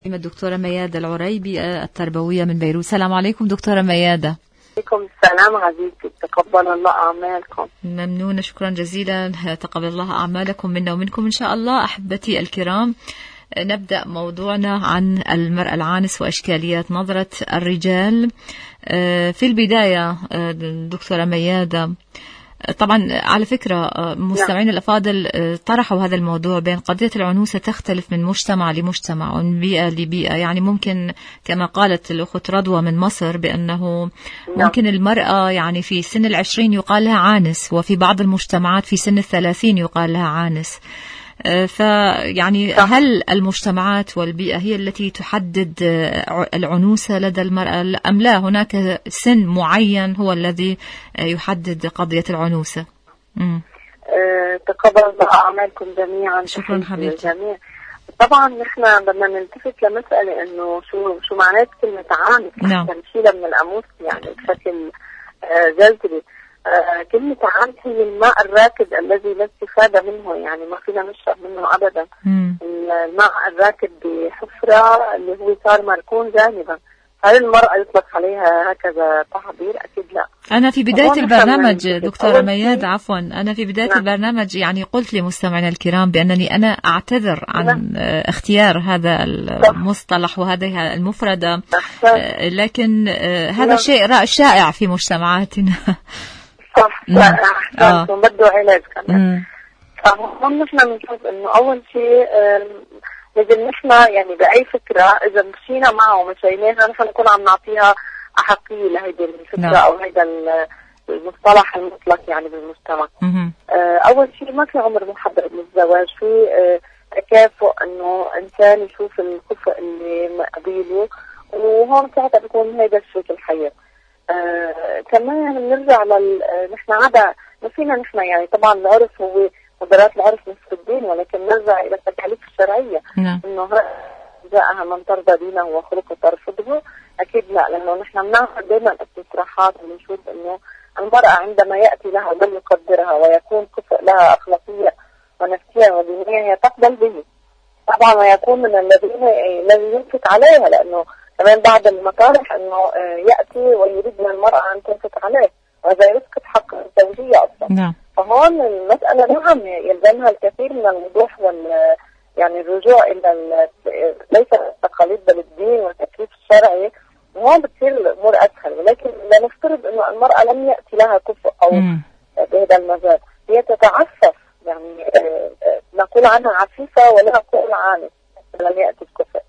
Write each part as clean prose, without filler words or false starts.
الدكتورة ميادة العريبي التربوية من بيروت. السلام عليكم دكتورة ميادة. عليكم السلام عزيزتي، تقبل الله أعمالكم. ممنونة، شكرا جزيلا، تقبل الله أعمالكم منا ومنكم إن شاء الله. أحبتي الكرام، نبدأ موضوعنا عن المرأة العانس وإشكاليات نظرة الرجال. في البداية دكتورة ميادة، طبعا على فكرة مستمعين الأفاضل طرحوا هذا الموضوع بين قضية العنوسة تختلف من مجتمع لمجتمع ومن بيئة لبيئة. يعني ممكن كما قالت الأخت رضوى من مصر بأنه ممكن المرأة يعني في سن 20 يقال لها عانس، وفي بعض المجتمعات في سن 30 يقال لها عانس. فيعني هل المجتمعات والبيئة هي التي تحدد العنوسة لدى المرأة أم لا هناك سن معين هو الذي يحدد قضية العنوسة؟ تقبل الله أعمالكم جميعا. شكرا حبيبتي. طبعا نحن بدنا نلتفت لمسألة إنه شو معنات كلمة عانس. نعم. نشيلها من القاموس يعني بشكل جذري. كلمة عانس هي الماء الراكد الذي لا استفادة منه، يعني ما فينا نشرب منه أبدا. الماء الراكد بحفرة اللي هو صار مركون جانبا. هل المرأة يطلق عليها هكذا تعبير؟ أكيد لا. أنا في بداية البرنامج دكتورة ميادة، عفوا، أنا في بداية البرنامج يعني قلت لمستمعينا الكرام بأنني أنا أعتذر عن اختيار هذا المصطلح وهذه المفردة، لكن هذا شيء شائع في مجتمعاتنا. صح. بده علاج كمان. فهم نحن بنشوف إنه أول شيء لازم نحن يعني بأي فكرة إذا مشينا معه ومشيناها نحن نكون عم نعطيها أحقية لهيدي الفكرة أو هيدا المصطلح المطلق يعني بالمجتمع. أول شيء ما في عمر محدد للزواج، في تكافؤ إنه إنسان يشوف الكفء اللي مقابله، وهون ساعتها بيكون هيدا شريك الحياة. كمان بنرجع نحن عادة ما فينا نحن يعني طبعا العرف هو قدرات العرف نصف الدين، ولكن نرجع إلى التكاليف الشرعية. إنه جاءها من ترضى دينه وخلقه ترفضه. أكيد لا، لأنه نحن بنعمل دائما استصلاحات ونشوف إنه المرأة عندما يأتي لها من يقدرها ويكون كفء لها أخلاقية ونفسية ودينية هي تقبل به طبعا، ويكون من الذي ينفق عليها، لأنه كمان بعض المطارح إنه يأتي ويريد من المرأة أن تنفق عليه، وهذا يسقط حق الزوجية أصلا. فهون المسألة نعم يلزمها الكثير من الوضوح يعني الرجوع إلى ليس التقاليد بل الدين والتكليف الشرعي، وهون بتصير الأمور أسهل. ولكن لا نفترض إنه المرأة لم يأتي لها كفء أو بهذا المجال، هي تتعفف، يعني نقول عنها عفيفة ولا نقول عانس لم يأتي الكفء.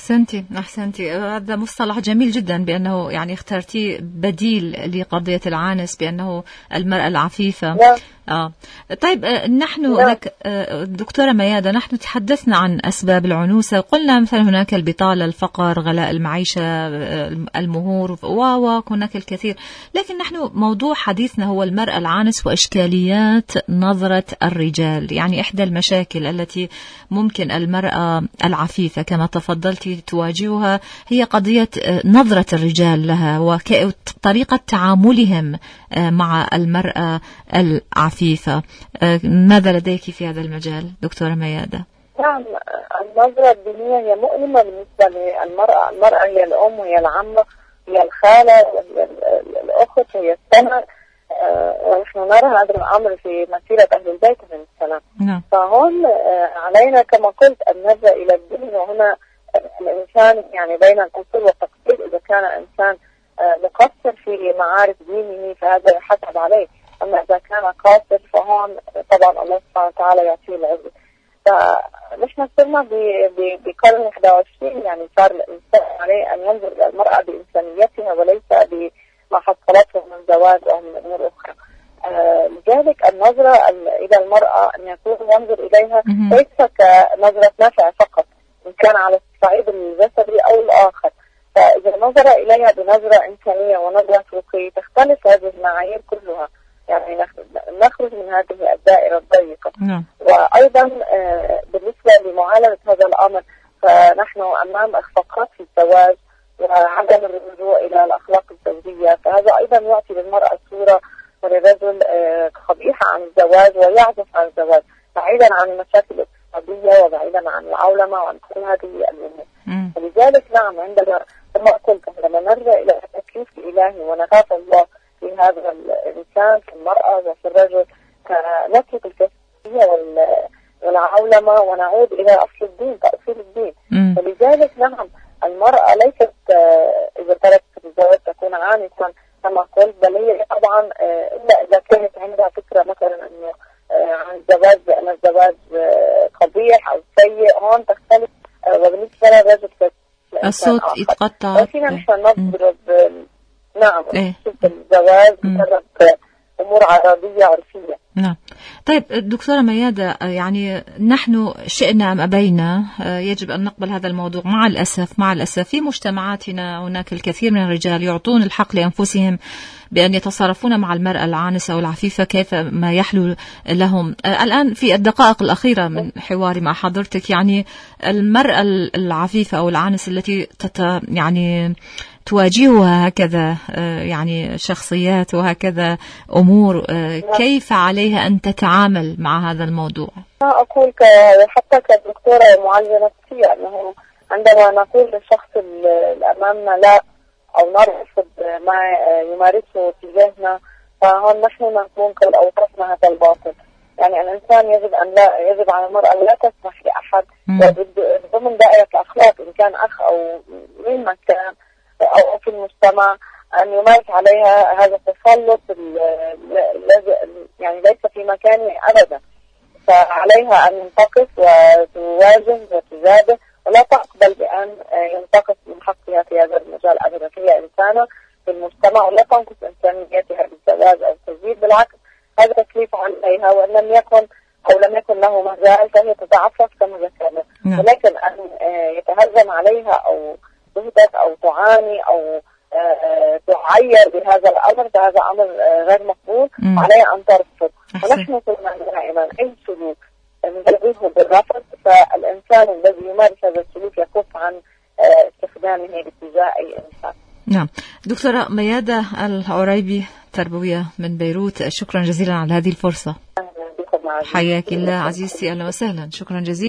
أحسنتي، هذا مصطلح جميل جدا بأنه يعني اخترتي بديل لقضية العانس بأنه المرأة العفيفة. طيب نحن دكتورة ميادة، نحن تحدثنا عن أسباب العنوسة، قلنا مثلا هناك البطالة، الفقر، غلاء المعيشة، المهور، وهناك الكثير، لكن نحن موضوع حديثنا هو المرأة العانس وإشكاليات نظرة الرجال. يعني إحدى المشاكل التي ممكن المرأة العفيفة كما تفضلتي تواجهها هي قضية نظرة الرجال لها وطريقة تعاملهم مع المرأة العفيفة. ماذا لديك في هذا المجال دكتورة ميادة؟ نعم، النظرة الدينية هي مؤلمة بالنسبة للمرأة. المرأة هي الأم وهي العمة هي الخالة هي الأخت هي السنة، ونحن نرى هذا الأمر في مسيرة أهل البيت من السلام. فهون علينا كما قلت أن نرجع إلى الدين، وهنا الإنسان يعني بين القصور والتقصير. إذا كان إنسان مقصر في معارف دينه فهذا يحسب عليه، أما إذا كان قاصر فهون طبعا الله سبحانه وتعالى يعطيه العزة. فنحن صرنا بقرن 21 يعني صار الإنسان عليه أن ينظر إلى المرأة بإنسانيتها وليس بما حصلته من زواج أو من أمور أخرى. لذلك النظرة إلى المرأة أن يكون ينظر إليها ليس كنظرة نفع فقط إن كان على الصعيد الجسدي أو الآخر. فإذا نظر إليها بنظرة إنسانية ونظرة رقي تختلف هذه المعايير كلها، يعني نخرج من هذه الدائرة الضيقة. وأيضا بالنسبة لمعالجة هذا الأمر فنحن أمام إخفاقات في الزواج وعدم الرجوع إلى الأخلاق الزوجية، فهذا أيضا يعطي للمرأة صورة وللرجل قبيحة عن الزواج ويعزف عن الزواج، بعيدا عن المشاكل القضية وبعيدا عن العولمة وعن كل هذه الأمور. ولذلك نعم عندما كما قلت عندما نرجع إلى التكليف الإلهي ونخاف الله في هذا الإنسان في المرأة وفي الرجل نترك الكفية والعولمة ونعود إلى أصل الدين تأصيل الدين. فلذلك نعم المرأة ليست إذا تركت الزواج تكون عانسا كما قلت، بل هي طبعا إلا إذا كانت عندها فكرة مثلا أنه عن الزواج بأن الزواج قبيح أو سيء، هون تختلف. وبالنسبة للرجل الصوت يتقطع. فينا نحن نضرب نعم الزواج بسبب أمور عرضية عرفية. نعم. طيب دكتورة ميادة، يعني نحن شئنا أم أبينا يجب أن نقبل هذا الموضوع. مع الأسف في مجتمعاتنا هناك الكثير من الرجال يعطون الحق لأنفسهم بأن يتصرفون مع المرأة العانسة أو العفيفة كيف ما يحلو لهم. الآن في الدقائق الأخيرة من حواري مع حضرتك، يعني المرأة العفيفة أو العانسة التي يعني تواجهها هكذا يعني شخصيات وهكذا أمور، كيف عليها أن تتعامل مع هذا الموضوع؟ أقول حتى كدكتورة ومعالجة نفسية أنه عندما نقول للشخص الأمامنا لا أو نرفض ما يمارسه تجاهنا، فهون نحن نكون قد أوقفنا هذا الباطل. يعني الإنسان يجب على المرأة لا تسمح لأحد ضمن دائرة الأخلاق إن كان أخ أو مين ما كان أو في المجتمع أن يمارس عليها هذا التسلط يعني ليس في مكانه أبدا. فعليها أن تنتقص وتواجه وتجابه ولا تقبل بأن ينتقص من حقها في هذا المجال أبدا. هي إنسانة في المجتمع ولا تنقص إمكانياتها بالزواج أو التزويج، بالعكس هذا تكليف عليها، وإن لم يكن له مجال فهي تتعفف كما ذكرنا. ولكن أن يتهجم عليها أو تهدف أو تعاني أو تعير بهذا الأمر، فهذا أمر غير مقبول، عليها أن ترفض. ونحن كلنا دائما أي سلوك نجربه بالرفض، فالإنسان الذي يمارس هذا السلوك يكف عن استخدامه باتجاه أي إنسان. نعم. دكتورة ميادة العريبي، تربوية من بيروت، شكرا جزيلا على هذه الفرصة. حياك الله عزيزتي، أهلا وسهلا، شكرا جزيلا.